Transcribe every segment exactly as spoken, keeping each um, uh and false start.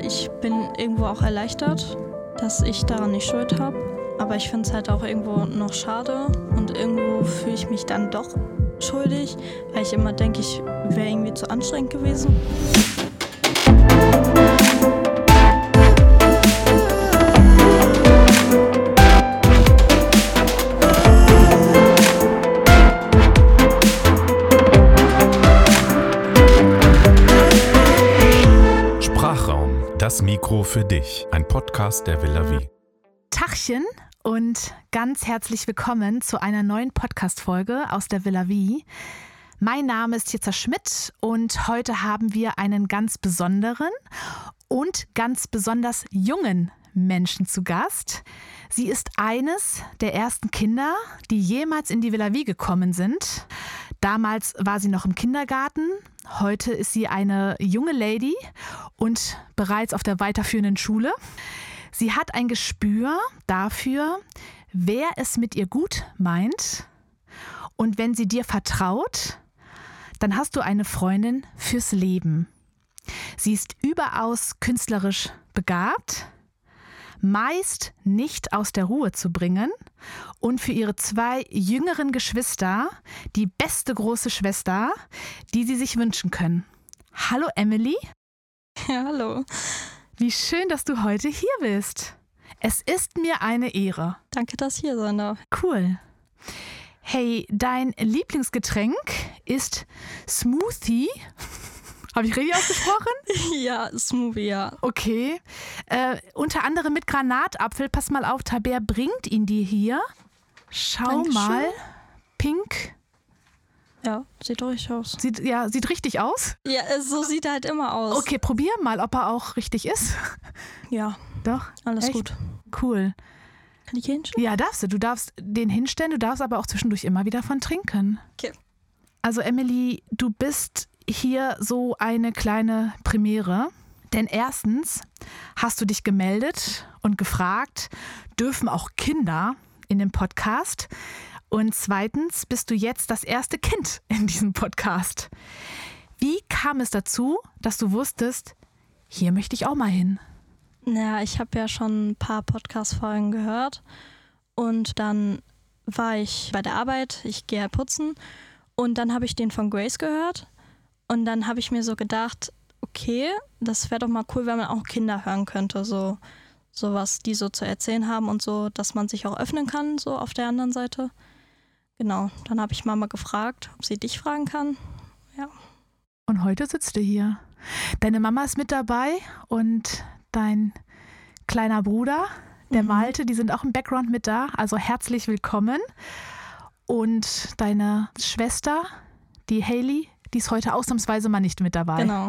ich bin irgendwo auch erleichtert, dass ich daran nicht Schuld habe. Aber ich finde es halt auch irgendwo noch schade und irgendwo fühle ich mich dann doch schuldig, weil ich immer denke, ich wäre irgendwie zu anstrengend gewesen. Sprachraum, das Mikro für dich. Ein Podcast der Villa Vie. Tachchen und ganz herzlich willkommen zu einer neuen Podcast-Folge aus der Villa Vie. Mein Name ist Jitza Schmidt und heute haben wir einen ganz besonderen und ganz besonders jungen Menschen zu Gast. Sie ist eines der ersten Kinder, die jemals in die Villa Vie gekommen sind. Damals war sie noch im Kindergarten, heute ist sie eine junge Lady und bereits auf der weiterführenden Schule. Sie hat ein Gespür dafür, wer es mit ihr gut meint. Und wenn sie dir vertraut, dann hast du eine Freundin fürs Leben. Sie ist überaus künstlerisch begabt, meist nicht aus der Ruhe zu bringen und für ihre zwei jüngeren Geschwister die beste große Schwester, die sie sich wünschen können. Hallo Emily. Ja, hallo. Wie schön, dass du heute hier bist. Es ist mir eine Ehre. Danke, dass ich hier sein darf. Cool. Hey, dein Lieblingsgetränk ist Smoothie. Habe ich richtig ausgesprochen? Ja, Smoothie, ja. Okay. Äh, unter anderem mit Granatapfel. Pass mal auf, Tabea bringt ihn dir hier. Schau Dankeschön. mal. Pink. Ja, sieht richtig aus. Sieht, ja, sieht richtig aus. Ja, so sieht er halt immer aus. Okay, probier mal, ob er auch richtig ist. Ja, Doch. alles Echt? gut. Cool. Kann ich hier hinstellen? Ja, darfst du. Du darfst den hinstellen, du darfst aber auch zwischendurch immer wieder von trinken. Okay. Also Emily, du bist hier so eine kleine Premiere. Denn erstens hast du dich gemeldet und gefragt, dürfen auch Kinder in dem Podcast? Und zweitens bist du jetzt das erste Kind in diesem Podcast. Wie kam es dazu, dass du wusstest, hier möchte ich auch mal hin? Naja, ich habe ja schon ein paar Podcast-Folgen gehört und dann war ich bei der Arbeit, ich gehe halt putzen und dann habe ich den von Grace gehört und dann habe ich mir so gedacht, okay, das wäre doch mal cool, wenn man auch Kinder hören könnte, so, so was die so zu erzählen haben und so, dass man sich auch öffnen kann, so auf der anderen Seite. Genau, dann habe ich Mama gefragt, ob sie dich fragen kann. Ja. Und heute sitzt du hier. Deine Mama ist mit dabei und dein kleiner Bruder, der Mhm. Malte, die sind auch im Background mit da. Also herzlich willkommen. Und deine Schwester, die Hailey, die ist heute ausnahmsweise mal nicht mit dabei. Genau.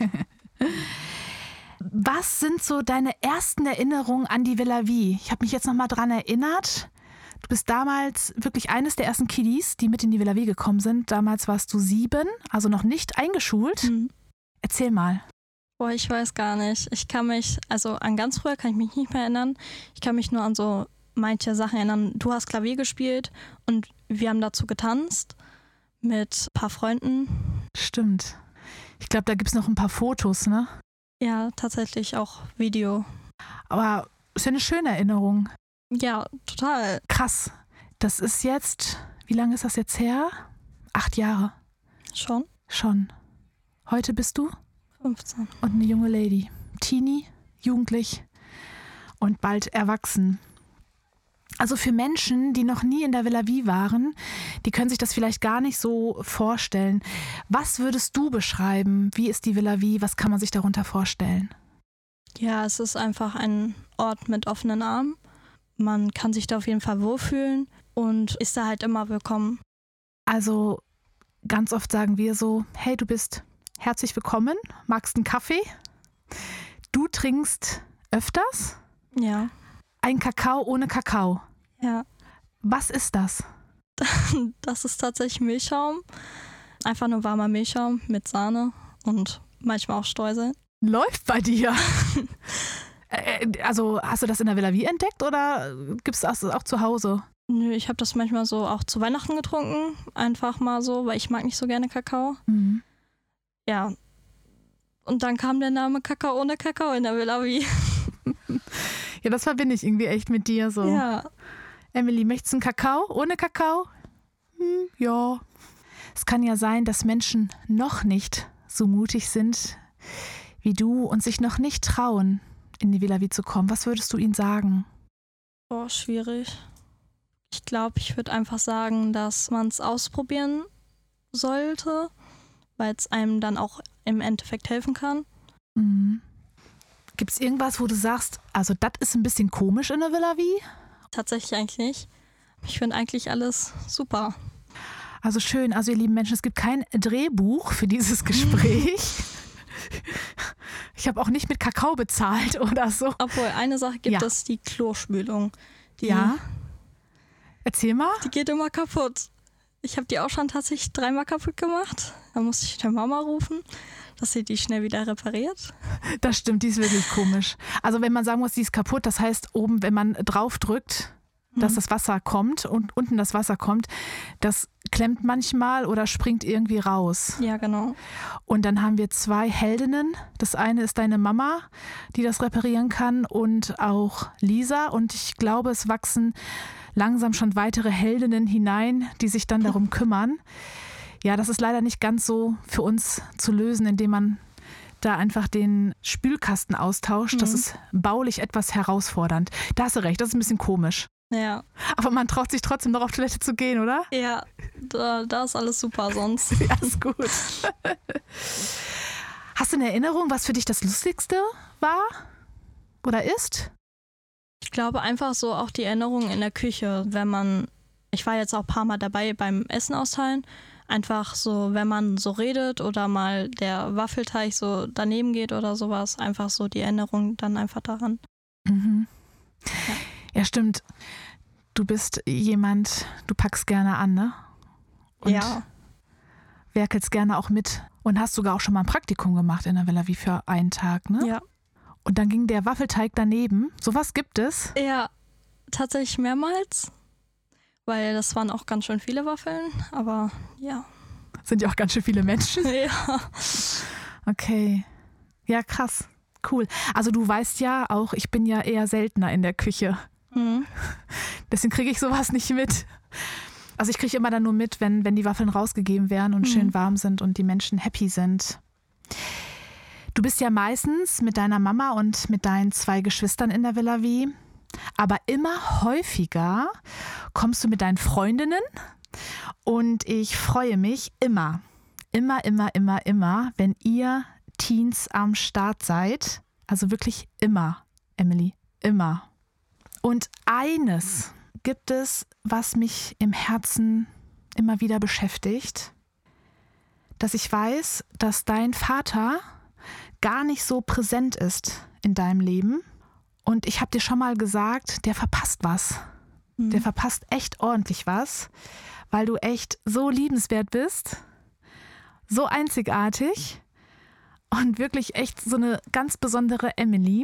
Was sind so deine ersten Erinnerungen an die Villa Vie? Ich habe mich jetzt nochmal dran erinnert. Du bist damals wirklich eines der ersten Kiddies, die mit in die Villa Vie gekommen sind. Damals warst du sieben, also noch nicht eingeschult. Mhm. Erzähl mal. Boah, ich weiß gar nicht. Ich kann mich, also an ganz früher kann ich mich nicht mehr erinnern. Ich kann mich nur an so manche Sachen erinnern. Du hast Klavier gespielt und wir haben dazu getanzt mit ein paar Freunden. Stimmt. Ich glaube, da gibt es noch ein paar Fotos, ne? Ja, tatsächlich auch Video. Aber ist ja eine schöne Erinnerung. Ja, total. Krass. Das ist jetzt, wie lange ist das jetzt her? Acht Jahre. Schon? Schon. Heute bist du? fünfzehn. Und eine junge Lady. Teenie, jugendlich und bald erwachsen. Also für Menschen, die noch nie in der Villa Vie waren, die können sich das vielleicht gar nicht so vorstellen. Was würdest du beschreiben? Wie ist die Villa Vie? Was kann man sich darunter vorstellen? Ja, es ist einfach ein Ort mit offenen Armen. Man kann sich da auf jeden Fall wohlfühlen und ist da halt immer willkommen. Also ganz oft sagen wir so, hey, du bist herzlich willkommen, magst einen Kaffee? Du trinkst öfters Ja, einen Kakao ohne Kakao. ja. Was ist das? Das ist tatsächlich Milchschaum. Einfach nur warmer Milchschaum mit Sahne und manchmal auch Streuseln. Läuft bei dir. Äh, Also hast du das in der Villa Vie entdeckt oder gibst du das auch zu Hause? Nö, ich habe das manchmal so auch zu Weihnachten getrunken. Einfach mal so, weil ich mag nicht so gerne Kakao. Mhm. Ja. Und dann kam der Name Kakao ohne Kakao in der Villa Vie. Ja, das verbinde ich irgendwie echt mit dir so. Ja. Emily, möchtest du einen Kakao ohne Kakao? Hm, ja. Es kann ja sein, dass Menschen noch nicht so mutig sind wie du und sich noch nicht trauen, in die Villa Vie zu kommen. Was würdest du ihnen sagen? Boah, schwierig. Ich glaube, ich würde einfach sagen, dass man es ausprobieren sollte, weil es einem dann auch im Endeffekt helfen kann. Mhm. Gibt es irgendwas, wo du sagst, also das ist ein bisschen komisch in der Villa Vie? Tatsächlich eigentlich nicht. Ich finde eigentlich alles super. Also schön, also ihr lieben Menschen, es gibt kein Drehbuch für dieses Gespräch. Ich habe auch nicht mit Kakao bezahlt oder so. Obwohl, eine Sache gibt Ja. es, die Klospülung. Die, Ja? Erzähl mal. Die geht immer kaputt. Ich habe die auch schon tatsächlich dreimal kaputt gemacht. Da musste ich der Mama rufen, dass sie die schnell wieder repariert. Das stimmt, die ist wirklich komisch. Also wenn man sagen muss, die ist kaputt, das heißt oben, wenn man drauf drückt, dass das Wasser kommt und unten das Wasser kommt, das klemmt manchmal oder springt irgendwie raus. Ja, genau. Und dann haben wir zwei Heldinnen. Das eine ist deine Mama, die das reparieren kann, und auch Lisa. Und ich glaube, es wachsen langsam schon weitere Heldinnen hinein, die sich dann darum kümmern. Ja, das ist leider nicht ganz so für uns zu lösen, indem man da einfach den Spülkasten austauscht. Mhm. Das ist baulich etwas herausfordernd. Da hast du recht, das ist ein bisschen komisch. Ja, Aber man traut sich trotzdem noch auf Toilette zu gehen, oder? ja, da, da ist alles super sonst. Ja, ist gut. Hast du eine Erinnerung, was für dich das Lustigste war oder ist? Ich glaube einfach so auch die Erinnerung in der Küche, wenn man, ich war jetzt auch ein paar Mal dabei beim Essen austeilen, einfach so, wenn man so redet oder mal der Waffelteig so daneben geht oder sowas, einfach so die Erinnerung dann einfach daran. Mhm. Ja. Ja, stimmt. Du bist jemand, du packst gerne an, ne? Und ja. werkelst gerne auch mit. Und hast sogar auch schon mal ein Praktikum gemacht in der Villa Vie für einen Tag, ne? Ja. Und dann ging der Waffelteig daneben. Sowas gibt es? Ja, tatsächlich mehrmals, weil das waren auch ganz schön viele Waffeln, aber ja. Sind ja auch ganz schön viele Menschen. Ja. Okay. Ja, krass. Cool. Also du weißt ja auch, ich bin ja eher seltener in der Küche. Mhm. Deswegen kriege ich sowas nicht mit. Also ich kriege immer dann nur mit, wenn, wenn die Waffeln rausgegeben werden und mhm. schön warm sind und die Menschen happy sind. Du bist ja meistens mit deiner Mama und mit deinen zwei Geschwistern in der Villa Vie, aber immer häufiger kommst du mit deinen Freundinnen und ich freue mich immer, immer, immer, immer, immer, wenn ihr Teens am Start seid. Also wirklich immer, Emily, immer. Und eines gibt es, was mich im Herzen immer wieder beschäftigt, dass ich weiß, dass dein Vater gar nicht so präsent ist in deinem Leben. Und ich habe dir schon mal gesagt, der verpasst was. Mhm. Der verpasst echt ordentlich was, weil du echt so liebenswert bist, so einzigartig und wirklich echt so eine ganz besondere Emily.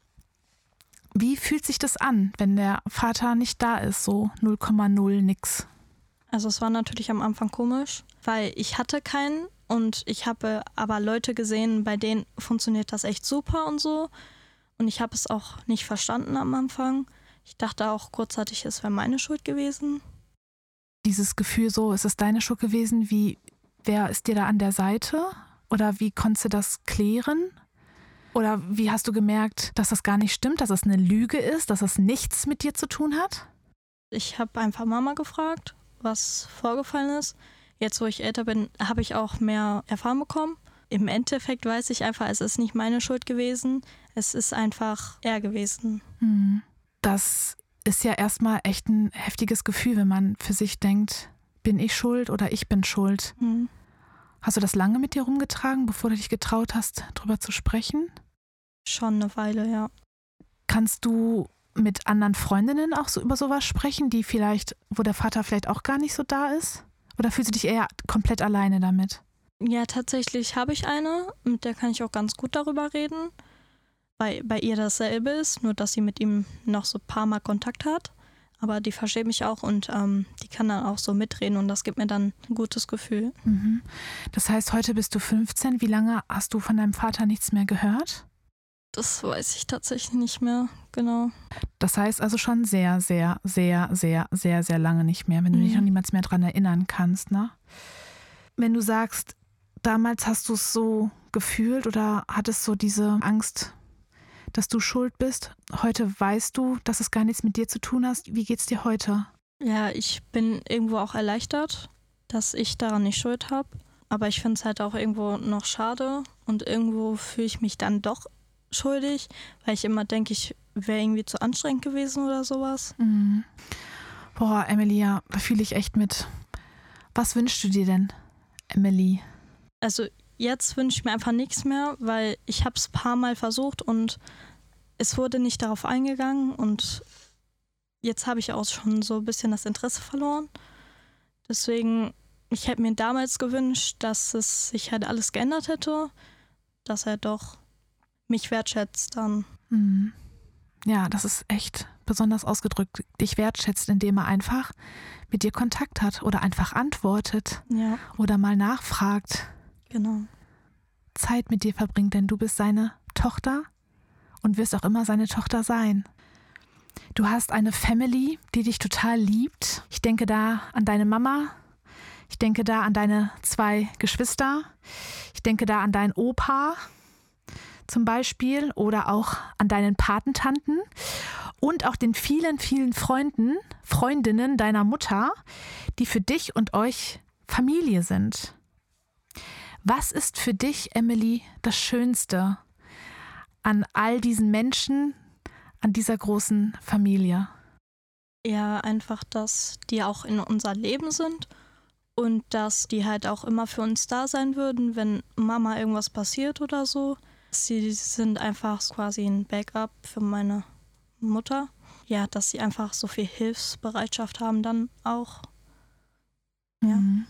Wie fühlt sich das an, wenn der Vater nicht da ist, so null Komma null nix? Also es war natürlich am Anfang komisch, weil ich hatte keinen und ich habe aber Leute gesehen, bei denen funktioniert das echt super und so. Und ich habe es auch nicht verstanden am Anfang. Ich dachte auch kurzzeitig, es wäre meine Schuld gewesen. Dieses Gefühl so, ist es deine Schuld gewesen? Wie, wer ist dir da an der Seite? Oder wie konntest du das klären? Oder wie hast du gemerkt, dass das gar nicht stimmt, dass das eine Lüge ist, dass das nichts mit dir zu tun hat? Ich habe einfach Mama gefragt, was vorgefallen ist. Jetzt, wo ich älter bin, habe ich auch mehr Erfahrung bekommen. Im Endeffekt weiß ich einfach, es ist nicht meine Schuld gewesen. Es ist einfach er gewesen. Das ist ja erstmal echt ein heftiges Gefühl, wenn man für sich denkt, bin ich schuld oder ich bin schuld. Mhm. Hast du das lange mit dir rumgetragen, bevor du dich getraut hast, drüber zu sprechen? Schon eine Weile, ja. Kannst du mit anderen Freundinnen auch so über sowas sprechen, die vielleicht, wo der Vater vielleicht auch gar nicht so da ist? Oder fühlst du dich eher komplett alleine damit? Ja, tatsächlich habe ich eine, mit der kann ich auch ganz gut darüber reden, weil bei ihr dasselbe ist, nur dass sie mit ihm noch so ein paar Mal Kontakt hat. aber die versteht mich auch und ähm, die kann dann auch so mitreden und das gibt mir dann ein gutes Gefühl. Mhm. Das heißt, heute bist du fünfzehn. Wie lange hast du von deinem Vater nichts mehr gehört? Das weiß ich tatsächlich nicht mehr genau. Das heißt also schon sehr, sehr, sehr, sehr, sehr, sehr lange nicht mehr, wenn du dich Mhm. noch niemals mehr dran erinnern kannst, ne? Wenn du sagst, damals hast du es so gefühlt oder hattest so diese Angst, dass du schuld bist. Heute weißt du, dass es gar nichts mit dir zu tun hat. Wie geht's dir heute? Ja, ich bin irgendwo auch erleichtert, dass ich daran nicht schuld habe. Aber ich finde es halt auch irgendwo noch schade und irgendwo fühle ich mich dann doch schuldig, weil ich immer denke, ich wäre irgendwie zu anstrengend gewesen oder sowas. Mhm. Boah, Emilia, da fühle ich echt mit. Was wünschst du dir denn, Emily? Also jetzt wünsche ich mir einfach nichts mehr, weil ich habe es ein paar Mal versucht und es wurde nicht darauf eingegangen und jetzt habe ich auch schon so ein bisschen das Interesse verloren. Deswegen, ich hätte mir damals gewünscht, dass es sich halt alles geändert hätte, dass er doch mich wertschätzt dann. Mhm. Ja, das ist echt besonders ausgedrückt. Dich wertschätzt, indem er einfach mit dir Kontakt hat oder einfach antwortet Ja, oder mal nachfragt, genau. Zeit mit dir verbringt, denn du bist seine Tochter und wirst auch immer seine Tochter sein. Du hast eine Family, die dich total liebt. Ich denke da an deine Mama. Ich denke da an deine zwei Geschwister. Ich denke da an deinen Opa zum Beispiel oder auch an deinen Patentanten und auch den vielen, vielen Freunden, Freundinnen deiner Mutter, die für dich und euch Familie sind. Was ist für dich, Emily, das Schönste an all diesen Menschen, an dieser großen Familie? Ja, einfach, dass die auch in unser Leben sind und dass die halt auch immer für uns da sein würden, wenn Mama irgendwas passiert oder so. Sie sind einfach quasi ein Backup für meine Mutter. Ja, dass sie einfach so viel Hilfsbereitschaft haben dann auch. Ja. Mhm.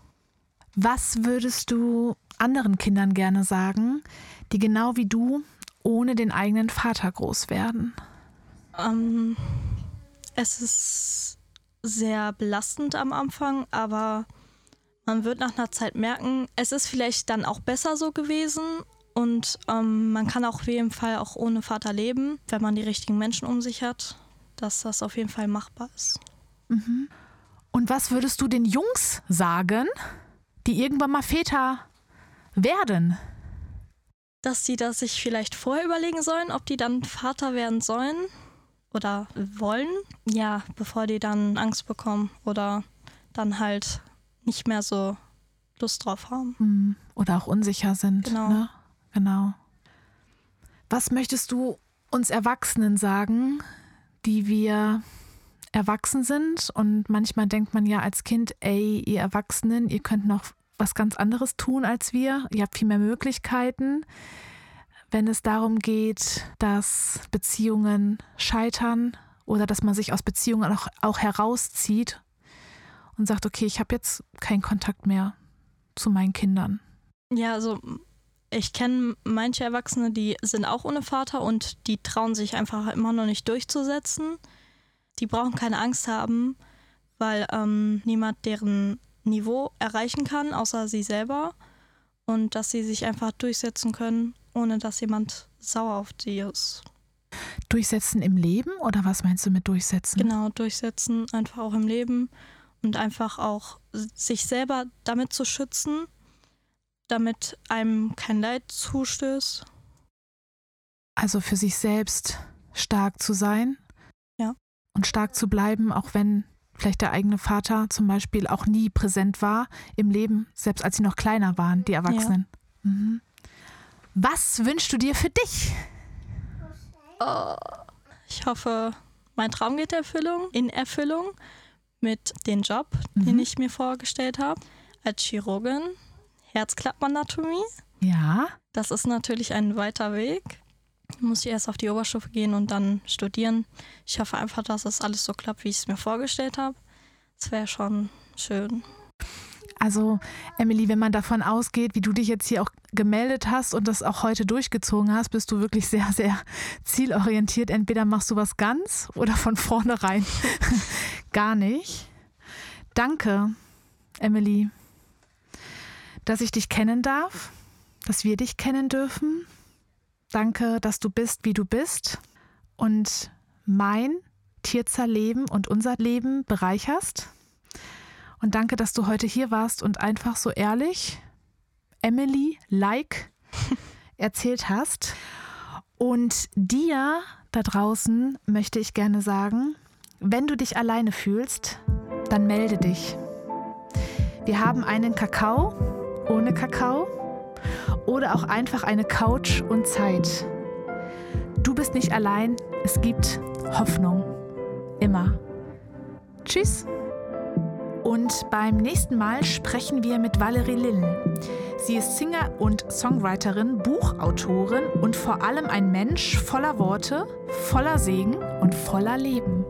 Was würdest du anderen Kindern gerne sagen, die genau wie du ohne den eigenen Vater groß werden? Ähm, es ist sehr belastend am Anfang, aber man wird nach einer Zeit merken, es ist vielleicht dann auch besser so gewesen und ähm, man kann auch auf jeden Fall auch ohne Vater leben, wenn man die richtigen Menschen um sich hat, dass das auf jeden Fall machbar ist. Mhm. Und was würdest du den Jungs sagen, die irgendwann mal Väter werden? Dass die das sich vielleicht vorher überlegen sollen, ob die dann Vater werden sollen oder wollen, ja, bevor die dann Angst bekommen oder dann halt nicht mehr so Lust drauf haben. Oder auch unsicher sind. Genau. Ne? Genau. Was möchtest du uns Erwachsenen sagen, die wir erwachsen sind? Und manchmal denkt man ja als Kind, ey, ihr Erwachsenen, ihr könnt noch was ganz anderes tun als wir. Ihr habt viel mehr Möglichkeiten. Wenn es darum geht, dass Beziehungen scheitern oder dass man sich aus Beziehungen auch, auch herauszieht und sagt, okay, ich habe jetzt keinen Kontakt mehr zu meinen Kindern. Ja, also ich kenne manche Erwachsene, die sind auch ohne Vater und die trauen sich einfach immer noch nicht durchzusetzen. Die brauchen keine Angst haben, weil ähm, niemand deren Niveau erreichen kann, außer sie selber. Und dass sie sich einfach durchsetzen können, ohne dass jemand sauer auf sie ist. Durchsetzen im Leben oder was meinst du mit durchsetzen? Genau, durchsetzen, einfach auch im Leben und einfach auch sich selber damit zu schützen, damit einem kein Leid zustößt. Also für sich selbst stark zu sein. Ja. Und stark zu bleiben, auch wenn vielleicht der eigene Vater zum Beispiel auch nie präsent war im Leben, selbst als sie noch kleiner waren, die Erwachsenen. Ja. Mhm. Was wünschst du dir für dich? Oh, ich hoffe, mein Traum geht in Erfüllung, in Erfüllung mit dem Job, mhm. den ich mir vorgestellt habe, als Chirurgin, Herzklappenanatomie. Ja. Das ist natürlich ein weiter Weg. Muss ich erst auf die Oberstufe gehen und dann studieren. Ich hoffe einfach, dass es alles so klappt, wie ich es mir vorgestellt habe. Das wäre schon schön. Also Emily, wenn man davon ausgeht, wie du dich jetzt hier auch gemeldet hast und das auch heute durchgezogen hast, bist du wirklich sehr, sehr zielorientiert. Entweder machst du was ganz oder von vornherein gar nicht. Danke, Emily, dass ich dich kennen darf, dass wir dich kennen dürfen. Danke, dass du bist, wie du bist und mein Tirza-Leben und unser Leben bereicherst. Und danke, dass du heute hier warst und einfach so ehrlich, Emily-like erzählt hast. Und dir da draußen möchte ich gerne sagen, wenn du dich alleine fühlst, dann melde dich. Wir haben einen Kakao ohne Kakao oder auch einfach eine Couch und Zeit. Du bist nicht allein, es gibt Hoffnung. Immer. Tschüss. Und beim nächsten Mal sprechen wir mit Valerie Lillen. Sie ist Singer und Songwriterin, Buchautorin und vor allem ein Mensch voller Worte, voller Segen und voller Leben.